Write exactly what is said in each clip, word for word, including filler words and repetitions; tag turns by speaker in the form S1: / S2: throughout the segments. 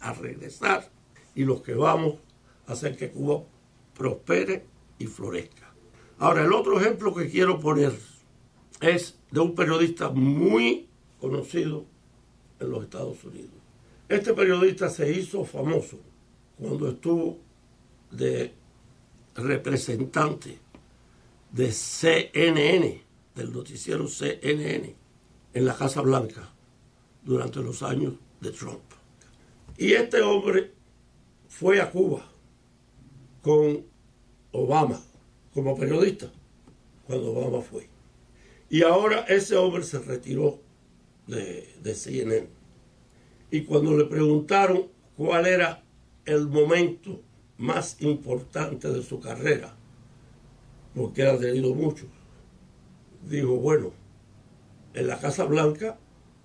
S1: a regresar y los que vamos a hacer que Cuba prospere y florezca. Ahora, el otro ejemplo que quiero poner es de un periodista muy conocido en los Estados Unidos. Este periodista se hizo famoso cuando estuvo de representante de C N N, del noticiero C N N, en la Casa Blanca durante los años de Trump. Y este hombre fue a Cuba con Obama como periodista cuando Obama fue. Y ahora ese hombre se retiró de, de C N N. Y cuando le preguntaron cuál era el momento más importante de su carrera, porque él ha tenido muchos, dijo, bueno, en la Casa Blanca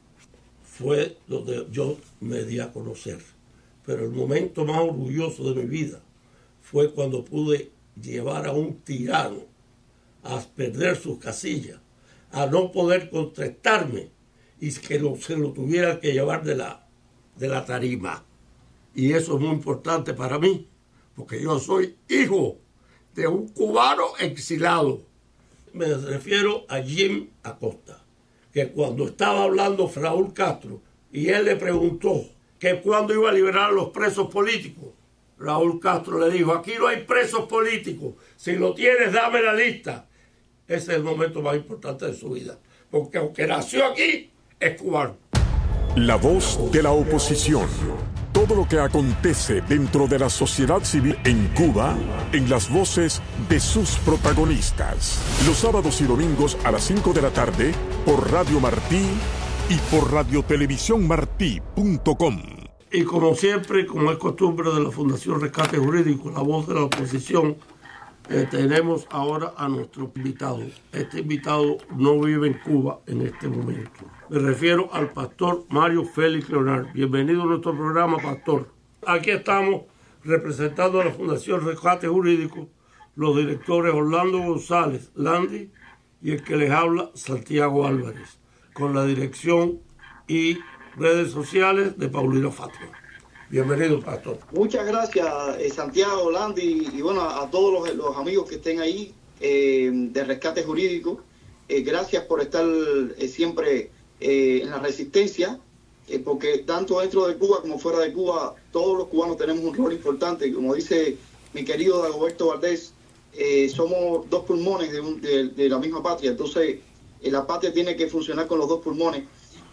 S1: fue donde yo me di a conocer, pero el momento más orgulloso de mi vida fue cuando pude llevar a un tirano a perder sus casillas, a no poder contestarme y que lo, se lo tuviera que llevar de la, de la tarima. Y eso es muy importante para mí, porque yo soy hijo de un cubano exilado. Me refiero a Jim Acosta, que cuando estaba hablando Raúl Castro y él le preguntó que cuándo iba a liberar a los presos políticos, Raúl Castro le dijo, aquí no hay presos políticos, si lo tienes dame la lista. Ese es el momento más importante de su vida, porque aunque nació aquí, es cubano.
S2: La voz de la oposición. Todo lo que acontece dentro de la sociedad civil en Cuba, en las voces de sus protagonistas. Los sábados y domingos a las cinco de la tarde por Radio Martí y por radio televisión martí punto com.
S1: Y como siempre, como es costumbre de la Fundación Rescate Jurídico, la voz de la oposición, eh, tenemos ahora a nuestro invitado. Este invitado no vive en Cuba en este momento. Me refiero al pastor Mario Félix Leonard. Bienvenido a nuestro programa, pastor. Aquí estamos representando a la Fundación Rescate Jurídico, los directores Orlando González Landi y el que les habla, Santiago Álvarez, con la dirección y redes sociales de Paulino Fátima. Bienvenido, pastor.
S3: Muchas gracias, eh, Santiago, Landi, y bueno, a, a todos los, los amigos que estén ahí eh, de Rescate Jurídico. Eh, gracias por estar eh, siempre eh, en la resistencia, eh, porque tanto dentro de Cuba como fuera de Cuba, todos los cubanos tenemos un rol importante. Como dice mi querido Dagoberto Valdés, eh, somos dos pulmones de, un, de, de la misma patria. Entonces, eh, la patria tiene que funcionar con los dos pulmones,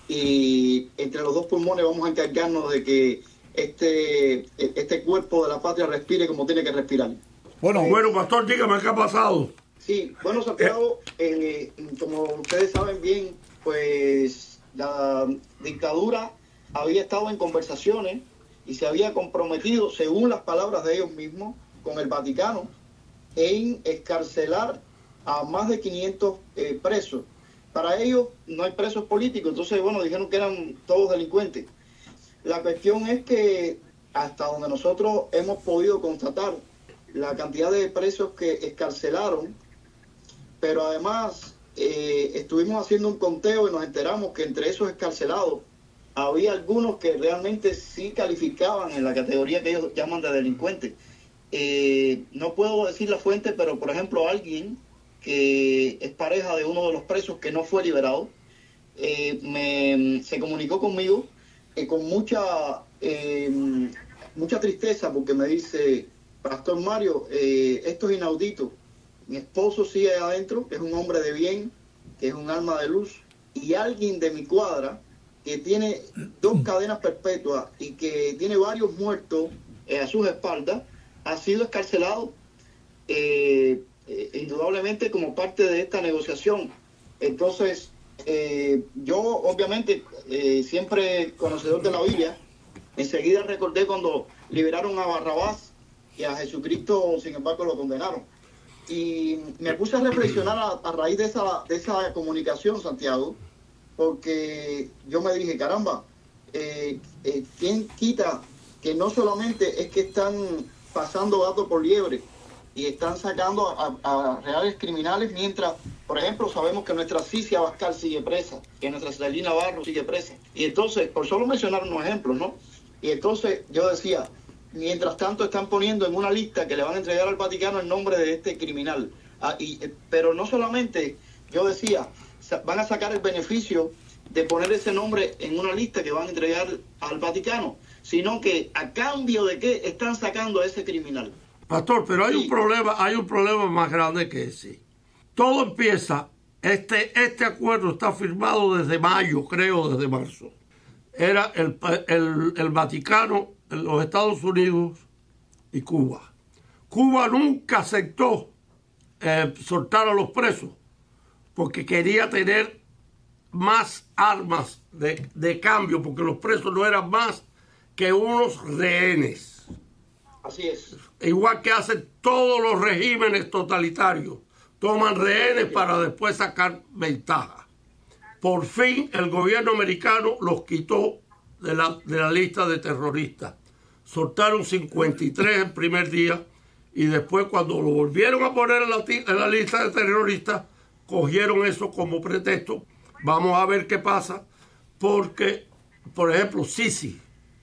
S3: y entre los dos pulmones vamos a encargarnos de que este, este cuerpo de la patria respire como tiene que respirar.
S1: Bueno, eh, bueno, pastor, dígame qué ha pasado.
S3: Sí, bueno, Santiago, eh, como ustedes saben bien, pues la dictadura había estado en conversaciones y se había comprometido, según las palabras de ellos mismos, con el Vaticano, en excarcelar a más de quinientos eh, presos. Para ellos no hay presos políticos, entonces, bueno, dijeron que eran todos delincuentes. La cuestión es que hasta donde nosotros hemos podido constatar la cantidad de presos que excarcelaron, pero además eh, estuvimos haciendo un conteo y nos enteramos que entre esos excarcelados había algunos que realmente sí calificaban en la categoría que ellos llaman de delincuentes. Eh, no puedo decir la fuente, pero por ejemplo alguien que es pareja de uno de los presos que no fue liberado, eh, me, se comunicó conmigo eh, con mucha, eh, mucha tristeza, porque me dice, Pastor Mario, eh, esto es inaudito. Mi esposo sigue adentro, que es un hombre de bien, que es un alma de luz, y alguien de mi cuadra que tiene dos cadenas perpetuas y que tiene varios muertos eh, a sus espaldas, ha sido excarcelado eh, eh, indudablemente como parte de esta negociación. Entonces, eh, yo obviamente, eh, siempre conocedor de la Biblia, enseguida recordé cuando liberaron a Barrabás y a Jesucristo, sin embargo, lo condenaron. Y me puse a reflexionar a, a raíz de esa, de esa comunicación, Santiago, porque yo me dije, caramba, eh, eh, ¿quién quita que no solamente es que están pasando gato por liebre y están sacando a, a reales criminales, mientras, por ejemplo, sabemos que nuestra Cicia Abascal sigue presa, que nuestra Celina Navarro sigue presa? Y entonces, por solo mencionar unos ejemplos, ¿no? Y entonces yo decía, mientras tanto están poniendo en una lista que le van a entregar al Vaticano el nombre de este criminal. Ah, y, pero no solamente, yo decía, van a sacar el beneficio de poner ese nombre en una lista que van a entregar al Vaticano, sino que a cambio de qué están sacando a ese criminal.
S1: Pastor, pero hay
S3: Sí.
S1: un problema, hay un problema más grande que ese. Todo empieza, este, este acuerdo está firmado desde mayo, creo, desde marzo. Era el, el, el Vaticano, los Estados Unidos y Cuba. Cuba nunca aceptó eh, soltar a los presos porque quería tener más armas de, de cambio, porque los presos no eran más que unos rehenes.
S3: Así es.
S1: Igual que hacen todos los regímenes totalitarios, toman rehenes para después sacar ventaja. Por fin el gobierno americano los quitó de la, de la lista de terroristas. Soltaron cincuenta y tres el primer día y después cuando lo volvieron a poner en la, en la lista de terroristas, cogieron eso como pretexto. Vamos a ver qué pasa, porque, por ejemplo, Sisi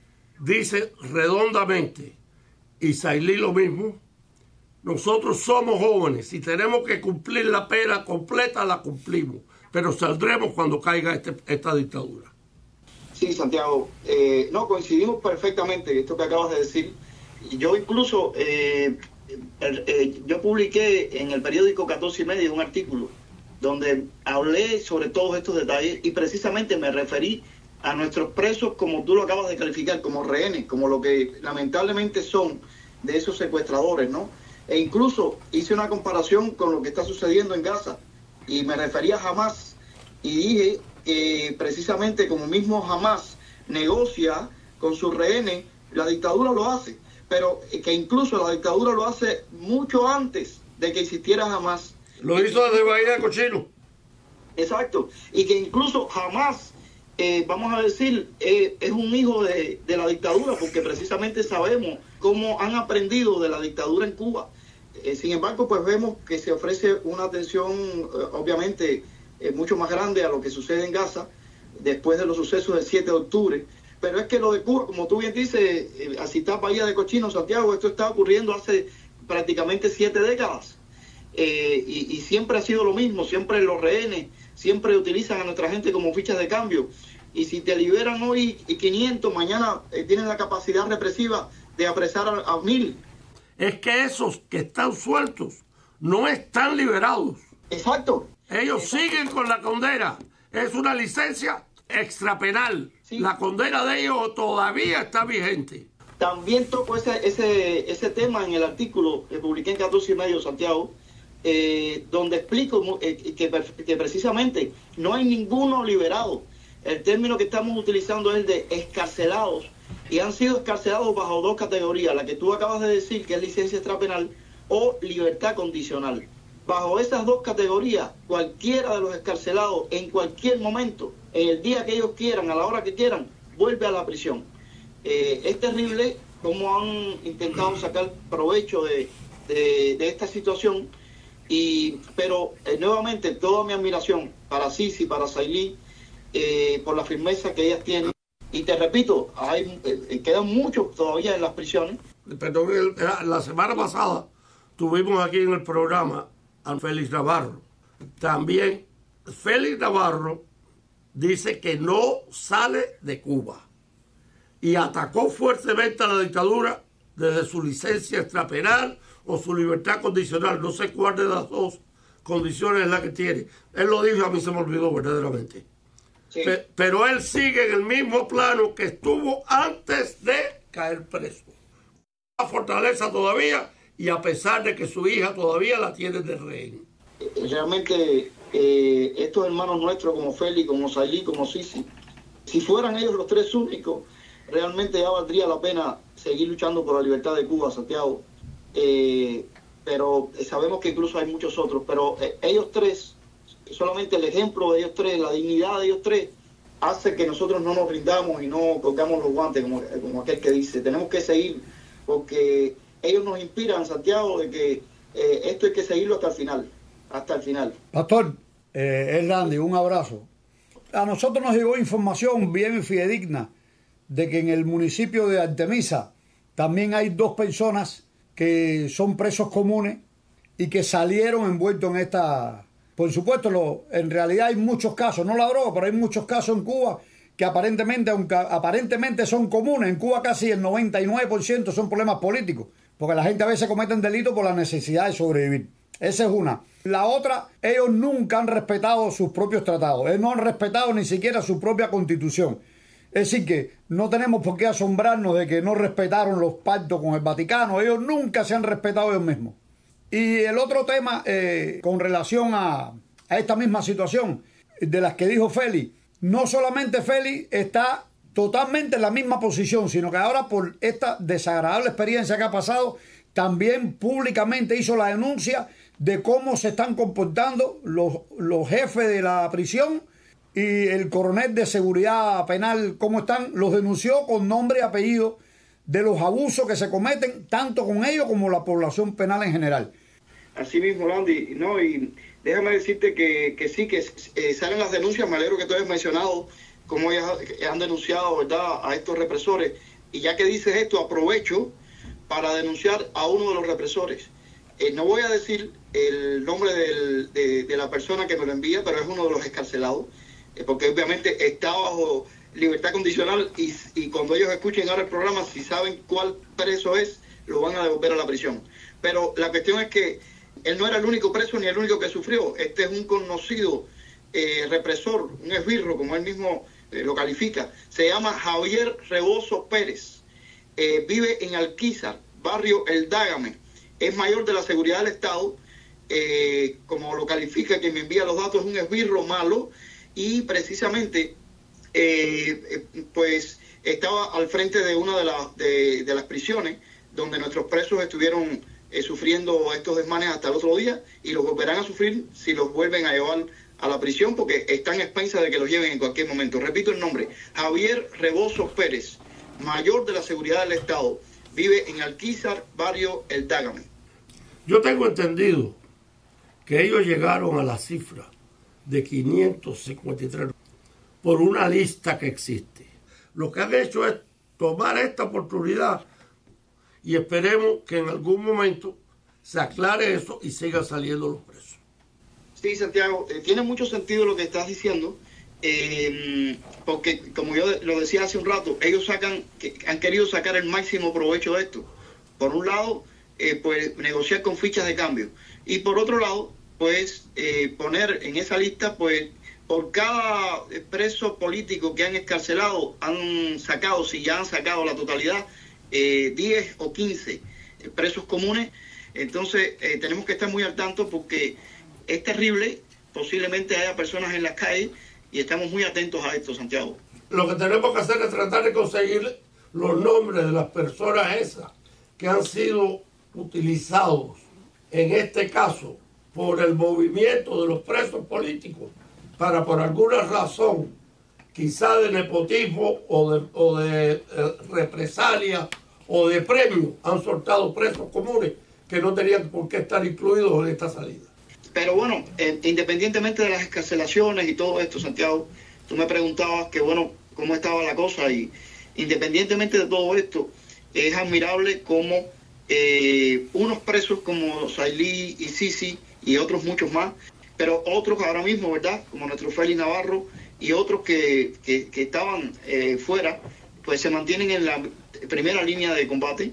S1: dice redondamente, y Sailí lo mismo, nosotros somos jóvenes, si tenemos que cumplir la pena completa, la cumplimos, pero saldremos cuando caiga este, esta dictadura.
S3: Sí, Santiago, eh, no, coincidimos perfectamente esto que acabas de decir. Yo incluso, eh, eh, eh, yo publiqué en el periódico catorce y medio un artículo donde hablé sobre todos estos detalles y precisamente me referí a nuestros presos, como tú lo acabas de calificar, como rehenes, como lo que lamentablemente son de esos secuestradores, ¿no? E incluso hice una comparación con lo que está sucediendo en Gaza y me refería a Hamas y dije que precisamente como mismo Hamas negocia con sus rehenes, la dictadura lo hace, pero que incluso la dictadura lo hace mucho antes de que existiera Hamas.
S1: Lo hizo desde Bahía de Cochino.
S3: Exacto, y que incluso Hamas, eh, vamos a decir, eh, es un hijo de, de la dictadura, porque precisamente sabemos cómo han aprendido de la dictadura en Cuba. Eh, sin embargo, pues vemos que se ofrece una atención, eh, obviamente, eh, mucho más grande a lo que sucede en Gaza, después de los sucesos del siete de octubre. Pero es que lo de Cuba, como tú bien dices, eh, a citar Bahía de Cochino, Santiago, esto está ocurriendo hace prácticamente siete décadas. Eh, y, y siempre ha sido lo mismo, siempre los rehenes, siempre utilizan a nuestra gente como fichas de cambio. Y si te liberan hoy quinientos, mañana eh, tienen la capacidad represiva de apresar a, a mil.
S1: Es que esos que están sueltos no están liberados.
S3: Exacto.
S1: Ellos
S3: Exacto.
S1: siguen con la condena. Es una licencia extrapenal.
S3: Sí.
S1: La condena de ellos todavía está vigente.
S3: También toco ese, ese, ese tema en el artículo que publiqué en catorce y medio, Santiago, eh, donde explico eh, que, que precisamente no hay ninguno liberado. El término que estamos utilizando es el de excarcelados, y han sido excarcelados bajo dos categorías, la que tú acabas de decir, que es licencia extrapenal, o libertad condicional. Bajo esas dos categorías, cualquiera de los excarcelados, en cualquier momento, en el día que ellos quieran, a la hora que quieran, vuelve a la prisión. Eh, es terrible cómo han intentado sacar provecho de, de, de esta situación, y, pero eh, nuevamente toda mi admiración para Sisi, para Sailí, eh, por la firmeza que ellas tienen. Y te repito, hay, eh, quedan muchos todavía en las prisiones.
S1: Perdón, el- la semana pasada tuvimos aquí en el programa a Félix Navarro. También Félix Navarro dice que no sale de Cuba y atacó fuertemente a la dictadura desde su licencia extrapenal o su libertad condicional. No sé cuál de las dos condiciones es la que tiene. Él lo dijo, a mí se me olvidó verdaderamente.
S3: Sí.
S1: Pe- pero él sigue en el mismo plano que estuvo antes de caer preso. La fortaleza todavía, y a pesar de que su hija todavía la tiene de rehén.
S3: Realmente eh, estos hermanos nuestros como Félix, como Sailí, como Sisi, si fueran ellos los tres únicos, realmente ya valdría la pena seguir luchando por la libertad de Cuba, Santiago. Eh, pero sabemos que incluso hay muchos otros, pero eh, ellos tres, solamente el ejemplo de ellos tres, la dignidad de ellos tres, hace que nosotros no nos rindamos y no colgamos los guantes, como, como aquel que dice. Tenemos que seguir, porque ellos nos inspiran, Santiago, de que eh, esto hay que seguirlo hasta el final, hasta el final.
S4: Pastor, eh, Hernández, un abrazo. A nosotros nos llegó información bien fidedigna de que en el municipio de Artemisa también hay dos personas que son presos comunes y que salieron envueltos en esta... Por supuesto, lo, en realidad hay muchos casos, no la droga, pero hay muchos casos en Cuba que aparentemente, aunque aparentemente son comunes, en Cuba casi el noventa y nueve por ciento son problemas políticos, porque la gente a veces comete delitos por la necesidad de sobrevivir. Esa es una. La otra, ellos nunca han respetado sus propios tratados, ellos no han respetado ni siquiera su propia constitución. Es decir que no tenemos por qué asombrarnos de que no respetaron los pactos con el Vaticano, ellos nunca se han respetado ellos mismos. Y el otro tema, eh, con relación a, a esta misma situación de las que dijo Félix, no solamente Félix está totalmente en la misma posición, sino que ahora por esta desagradable experiencia que ha pasado, también públicamente hizo la denuncia de cómo se están comportando los, los jefes de la prisión y el coronel de seguridad penal, cómo están, los denunció con nombre y apellido de los abusos que se cometen tanto con ellos como la población penal en general.
S3: Así mismo, Landy, no, y déjame decirte que, que sí, que eh, salen las denuncias, me alegro que tú hayas mencionado cómo ellas han denunciado, ¿verdad?, a estos represores, y ya que dices esto, aprovecho para denunciar a uno de los represores. Eh, no voy a decir el nombre del, de, de la persona que me lo envía, pero es uno de los excarcelados, eh, porque obviamente está bajo libertad condicional y, y cuando ellos escuchen ahora el programa, si saben cuál preso es, lo van a devolver a la prisión. Pero la cuestión es que él no era el único preso ni el único que sufrió. Este es un conocido eh, represor, un esbirro, como él mismo eh, lo califica. Se llama Javier Rebozo Pérez. Eh, vive en Alquizar, barrio El Dágame. Es mayor de la seguridad del Estado. Eh, como lo califica quien me envía los datos, es un esbirro malo. Y precisamente, eh, pues, estaba al frente de una de, la, de, de las prisiones donde nuestros presos estuvieron eh, sufriendo estos desmanes hasta el otro día, y los volverán a sufrir si los vuelven a llevar a la prisión, porque están a expensas de que los lleven en cualquier momento. Repito el nombre, Javier Rebozo Pérez, mayor de la seguridad del Estado, vive en Alquizar, barrio El Dágame.
S1: Yo tengo entendido que ellos llegaron a la cifra de quinientos cincuenta y tres por una lista que existe. Lo que han hecho es tomar esta oportunidad y esperemos que en algún momento se aclare eso y sigan saliendo los presos.
S3: Sí, Santiago, eh, tiene mucho sentido lo que estás diciendo, eh, porque como yo lo decía hace un rato, ellos sacan, que han querido sacar el máximo provecho de esto. Por un lado, eh, pues negociar con fichas de cambio, y por otro lado, pues eh, poner en esa lista, pues por cada preso político que han excarcelado, han sacado, si ya han sacado la totalidad, eh, diez o quince presos comunes. Entonces eh, tenemos que estar muy al tanto porque es terrible, posiblemente haya personas en las calles y estamos muy atentos a esto, Santiago.
S1: Lo que tenemos que hacer es tratar de conseguir los nombres de las personas esas que han sido utilizados en este caso por el movimiento de los presos políticos para por alguna razón, quizá de nepotismo o de, o de eh, represalia o de premio, han soltado presos comunes que no tenían por qué estar incluidos en esta salida.
S3: Pero bueno, eh, independientemente de las escarcelaciones y todo esto, Santiago, tú me preguntabas que bueno, cómo estaba la cosa, y independientemente de todo esto, es admirable cómo eh, unos presos como Sailí y Sisi y otros muchos más, pero otros ahora mismo, ¿verdad?, como nuestro Félix Navarro y otros que, que, que estaban eh, fuera, pues se mantienen en la primera línea de combate,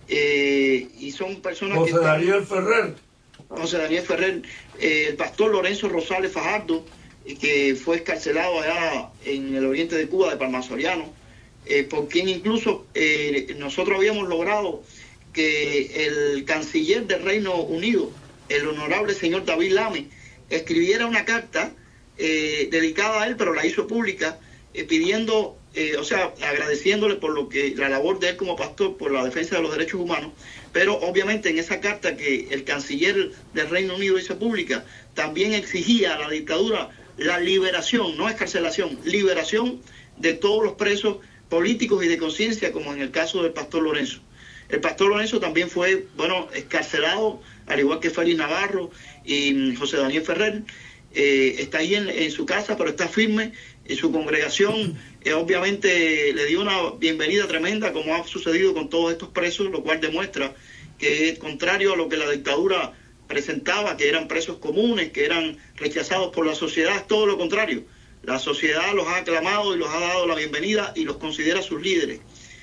S3: eh, y son personas
S1: José
S3: que... José
S1: Daniel Ferrer.
S3: José Daniel Ferrer, eh, el pastor Lorenzo Rosales Fajardo, eh, que fue excarcelado allá en el oriente de Cuba, de Palma Soriano, eh, por quien incluso eh, nosotros habíamos logrado que el canciller del Reino Unido, el honorable señor David Lame, escribiera una carta eh, dedicada a él, pero la hizo pública, eh, pidiendo, eh, o sea, agradeciéndole por lo que la labor de él como pastor, por la defensa de los derechos humanos, pero obviamente en esa carta que el canciller del Reino Unido hizo pública, también exigía a la dictadura la liberación, no escarcelación, liberación de todos los presos políticos y de conciencia, como en el caso del pastor Lorenzo. El pastor Lorenzo también fue, bueno, escarcelado, al igual que Félix Navarro y José Daniel Ferrer. Eh, está ahí en, en su casa, pero está firme, y su congregación eh, obviamente le dio una bienvenida tremenda, como ha sucedido con todos estos presos, lo cual demuestra que, contrario a lo que la dictadura presentaba, que eran presos comunes, que eran rechazados por la sociedad, es todo lo contrario. La sociedad los ha aclamado y los ha dado la bienvenida y los considera sus líderes.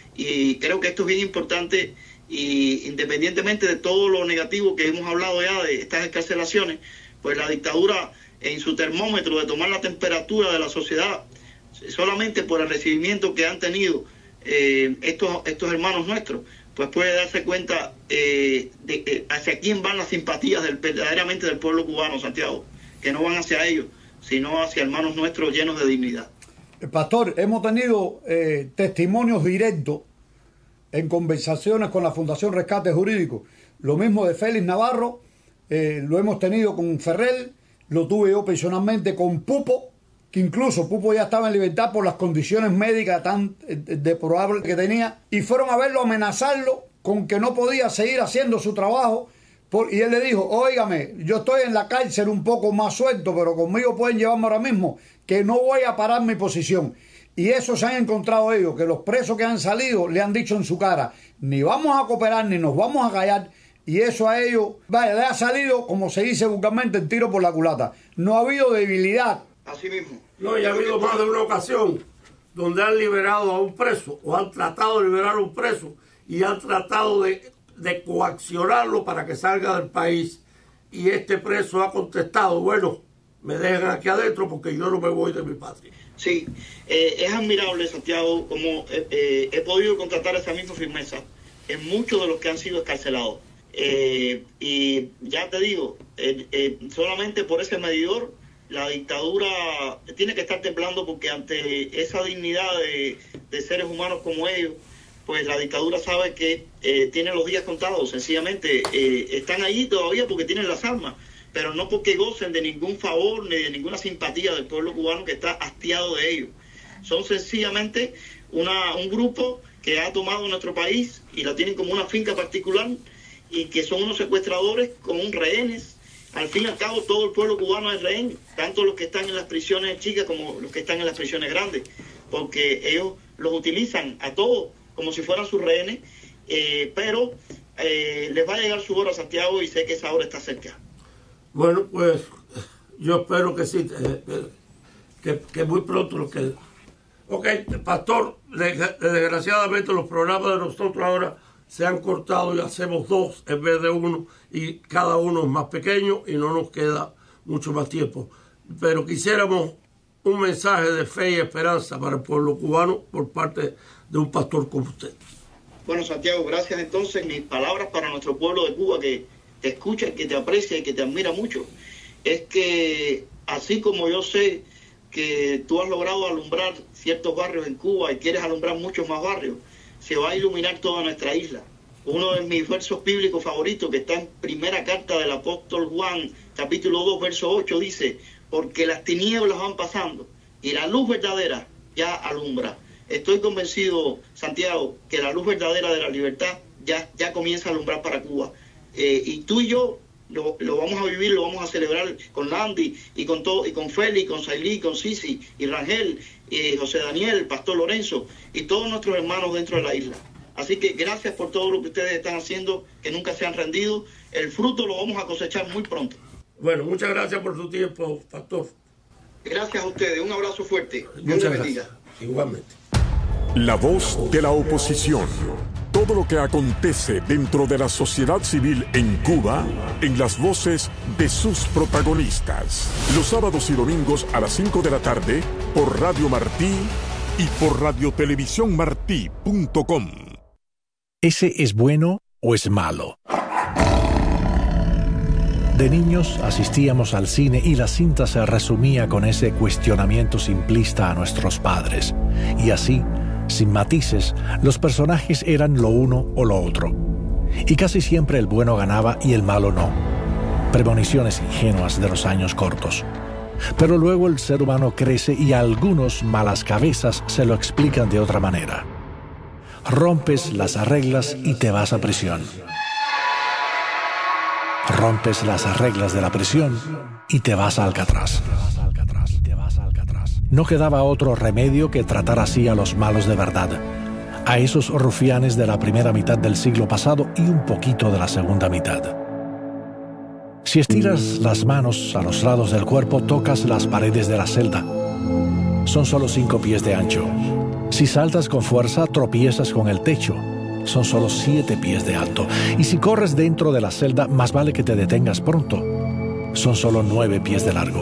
S3: Y creo que esto es bien importante, y independientemente de todo lo negativo que hemos hablado ya de estas excarcelaciones, pues la dictadura, en su termómetro de tomar la temperatura de la sociedad, solamente por el recibimiento que han tenido eh, estos, estos hermanos nuestros, pues puede darse cuenta eh, de eh, hacia quién van las simpatías del, verdaderamente del pueblo cubano, Santiago, que no van hacia ellos, sino hacia hermanos nuestros llenos de dignidad.
S4: Pastor, hemos tenido eh, testimonios directos en conversaciones con la Fundación Rescate Jurídico. Lo mismo de Félix Navarro, eh, lo hemos tenido con Ferrer, lo tuve yo personalmente con Pupo, que incluso Pupo ya estaba en libertad por las condiciones médicas tan deplorables que tenía, y fueron a verlo, a amenazarlo con que no podía seguir haciendo su trabajo, por, y él le dijo, óigame, yo estoy en la cárcel un poco más suelto, pero conmigo pueden llevarme ahora mismo, que no voy a parar mi posición. Y eso se han encontrado ellos, que los presos que han salido le han dicho en su cara, ni vamos a cooperar, ni nos vamos a callar. Y eso a ellos, vaya, le ha salido, como se dice vulgarmente, el tiro por la culata. No ha habido debilidad.
S3: Así mismo.
S1: No, y ha habido más de una ocasión donde han liberado a un preso, o han tratado de liberar a un preso, y han tratado de, de coaccionarlo para que salga del país. Y este preso ha contestado, bueno, me dejan aquí adentro porque yo no me voy de mi patria.
S3: Sí, eh, es admirable, Santiago, como eh, eh, he podido constatar esa misma firmeza en muchos de los que han sido escarcelados. Eh, y ya te digo, eh, eh, solamente por ese medidor, la dictadura tiene que estar temblando, porque ante esa dignidad de, de seres humanos como ellos, pues la dictadura sabe que eh, tiene los días contados. Sencillamente eh, están allí todavía porque tienen las armas, pero no porque gocen de ningún favor ni de ninguna simpatía del pueblo cubano, que está hastiado de ellos. Son sencillamente una, un grupo que ha tomado nuestro país y la tienen como una finca particular, y que son unos secuestradores con rehenes. Al fin y al cabo, todo el pueblo cubano es rehén, tanto los que están en las prisiones chicas como los que están en las prisiones grandes, porque ellos los utilizan a todos como si fueran sus rehenes, eh, pero eh, les va a llegar su hora, Santiago, y sé que esa hora está cerca.
S1: Bueno, pues yo espero que sí, eh, que, que muy pronto lo que... Ok, pastor, desgraciadamente los programas de nosotros ahora se han cortado y hacemos dos en vez de uno, y cada uno es más pequeño y no nos queda mucho más tiempo. Pero quisiéramos un mensaje de fe y esperanza para el pueblo cubano por parte de un pastor como usted.
S3: Bueno, Santiago, gracias. Entonces, mis palabras para nuestro pueblo de Cuba, que te escucha, que te aprecia y que te admira mucho, es que así como yo sé que tú has logrado alumbrar ciertos barrios en Cuba y quieres alumbrar muchos más barrios, se va a iluminar toda nuestra isla. Uno de mis versos bíblicos favoritos, que está en primera carta del apóstol Juan, capítulo dos, verso ocho, dice, porque las tinieblas van pasando y la luz verdadera ya alumbra. Estoy convencido, Santiago, que la luz verdadera de la libertad ya, ya comienza a alumbrar para Cuba. Eh, y tú y yo lo, lo vamos a vivir, lo vamos a celebrar con Landy y con todo, y con Félix, con Sailí, con Sisi y Rangel, y José Daniel, Pastor Lorenzo y todos nuestros hermanos dentro de la isla. Así que gracias por todo lo que ustedes están haciendo, que nunca se han rendido. El fruto lo vamos a cosechar muy pronto.
S1: Bueno, muchas gracias por su tiempo, pastor.
S3: Gracias a ustedes, un abrazo fuerte.
S1: Muchas gracias. Igualmente.
S2: La voz de la oposición. Todo lo que acontece dentro de la sociedad civil en Cuba, en las voces de sus protagonistas. Los sábados y domingos a las cinco de la tarde por Radio Martí y por radio televisión martí punto com.
S5: ¿Ese es bueno o es malo? De niños asistíamos al cine y la cinta se resumía con ese cuestionamiento simplista a nuestros padres. Y así, sin matices, los personajes eran lo uno o lo otro. Y casi siempre el bueno ganaba y el malo no. Premoniciones ingenuas de los años cortos. Pero luego el ser humano crece y algunos malas cabezas se lo explican de otra manera. Rompes las reglas y te vas a prisión. Rompes las reglas de la prisión y te vas a Alcatraz. Te vas a Alcatraz. Te vas a Alcatraz. No quedaba otro remedio que tratar así a los malos de verdad, a esos rufianes de la primera mitad del siglo pasado y un poquito de la segunda mitad. Si estiras las manos a los lados del cuerpo, tocas las paredes de la celda. Son solo cinco pies de ancho. Si saltas con fuerza, tropiezas con el techo. Son solo siete pies de alto. Y si corres dentro de la celda, más vale que te detengas pronto. Son solo nueve pies de largo.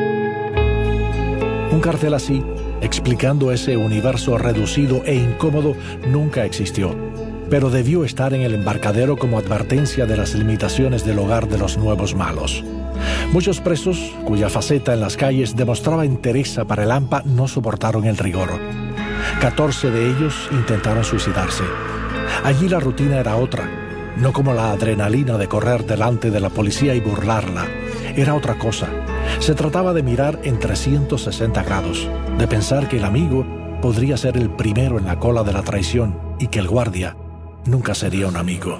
S5: Un cartel así, explicando ese universo reducido e incómodo, nunca existió, pero debió estar en el embarcadero como advertencia de las limitaciones del hogar de los nuevos malos. Muchos presos, cuya faceta en las calles demostraba entereza para el hampa, no soportaron el rigor. Catorce de ellos intentaron suicidarse. Allí la rutina era otra, no como la adrenalina de correr delante de la policía y burlarla. Era otra cosa. Se trataba de mirar en trescientos sesenta grados, de pensar que el amigo podría ser el primero en la cola de la traición y que el guardia nunca sería un amigo.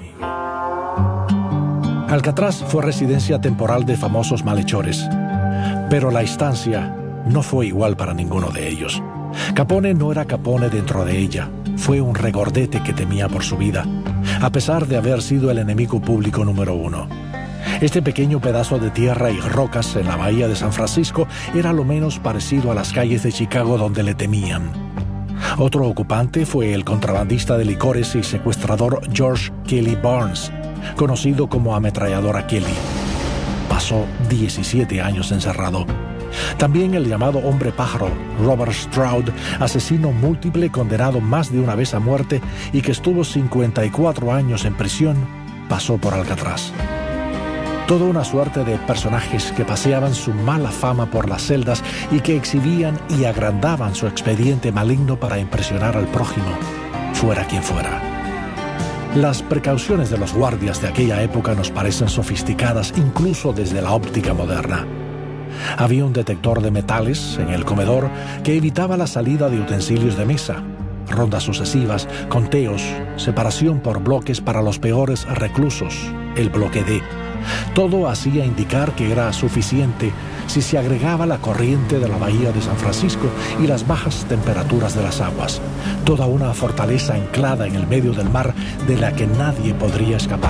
S5: Alcatraz fue residencia temporal de famosos malhechores, pero la estancia no fue igual para ninguno de ellos. Capone no era Capone dentro de ella, fue un regordete que temía por su vida, a pesar de haber sido el enemigo público número uno. Este pequeño pedazo de tierra y rocas en la bahía de San Francisco era lo menos parecido a las calles de Chicago donde le temían. Otro ocupante fue el contrabandista de licores y secuestrador George Kelly Barnes, conocido como Ametralladora Kelly. Pasó diecisiete años encerrado. También el llamado hombre pájaro, Robert Stroud, asesino múltiple condenado más de una vez a muerte y que estuvo cincuenta y cuatro años en prisión, pasó por Alcatraz. Toda una suerte de personajes que paseaban su mala fama por las celdas y que exhibían y agrandaban su expediente maligno para impresionar al prójimo, fuera quien fuera. Las precauciones de los guardias de aquella época nos parecen sofisticadas incluso desde la óptica moderna. Había un detector de metales en el comedor que evitaba la salida de utensilios de mesa, rondas sucesivas, conteos, separación por bloques para los peores reclusos, el bloque D. Todo hacía indicar que era suficiente si se agregaba la corriente de la bahía de San Francisco y las bajas temperaturas de las aguas. Toda una fortaleza anclada en el medio del mar de la que nadie podría escapar.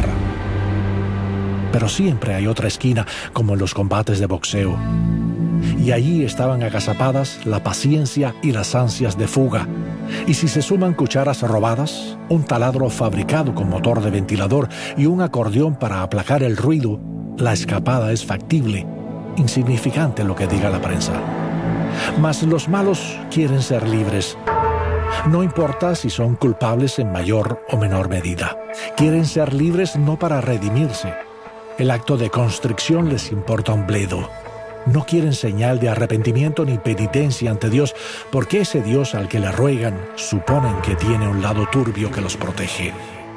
S5: Pero siempre hay otra esquina, como en los combates de boxeo. Y allí estaban agazapadas la paciencia y las ansias de fuga. Y si se suman cucharas robadas, un taladro fabricado con motor de ventilador y un acordeón para aplacar el ruido, la escapada es factible, insignificante lo que diga la prensa. Mas los malos quieren ser libres. No importa si son culpables en mayor o menor medida. Quieren ser libres no para redimirse. El acto de constricción les importa un bledo. No quieren señal de arrepentimiento ni penitencia ante Dios, porque ese Dios al que le ruegan suponen que tiene un lado turbio que los protege.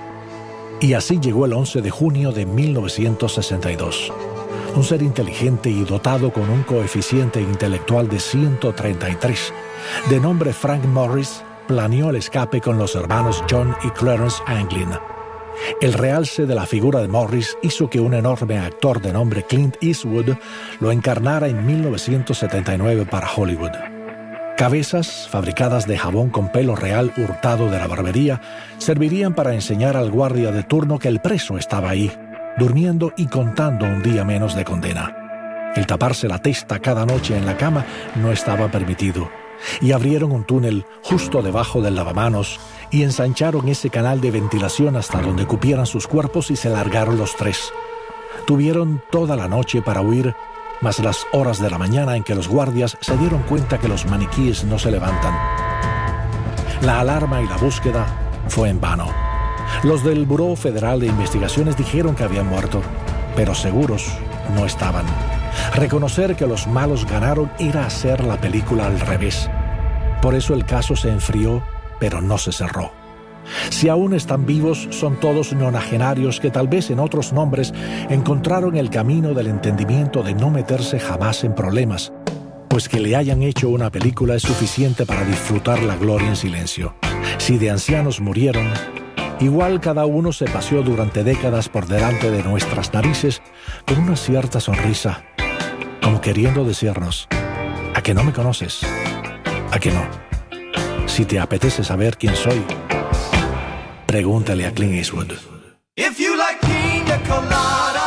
S5: Y así llegó el once de junio de mil novecientos sesenta y dos. Un ser inteligente y dotado con un coeficiente intelectual de ciento treinta y tres, de nombre Frank Morris, planeó el escape con los hermanos John y Clarence Anglin. El realce de la figura de Morris hizo que un enorme actor de nombre Clint Eastwood lo encarnara en mil novecientos setenta y nueve para Hollywood. Cabezas fabricadas de jabón con pelo real hurtado de la barbería servirían para enseñar al guardia de turno que el preso estaba ahí, durmiendo y contando un día menos de condena. El taparse la testa cada noche en la cama no estaba permitido, y abrieron un túnel justo debajo del lavamanos y ensancharon ese canal de ventilación hasta donde cupieran sus cuerpos y se largaron los tres. Tuvieron toda la noche para huir, más las horas de la mañana en que los guardias se dieron cuenta que los maniquíes no se levantan. La alarma y la búsqueda fue en vano. Los del Buró Federal de Investigaciones dijeron que habían muerto, pero seguros no estaban. Reconocer que los malos ganaron era hacer la película al revés. Por eso el caso se enfrió, pero no se cerró. Si aún están vivos, son todos nonagenarios que tal vez en otros nombres encontraron el camino del entendimiento de no meterse jamás en problemas, pues que le hayan hecho una película es suficiente para disfrutar la gloria en silencio. Si de ancianos murieron, igual cada uno se paseó durante décadas por delante de nuestras narices con una cierta sonrisa, como queriendo decirnos: ¿a que no me conoces? ¿A que no? Si te apetece saber quién soy, pregúntale a Clint Eastwood.
S6: If you like pina colada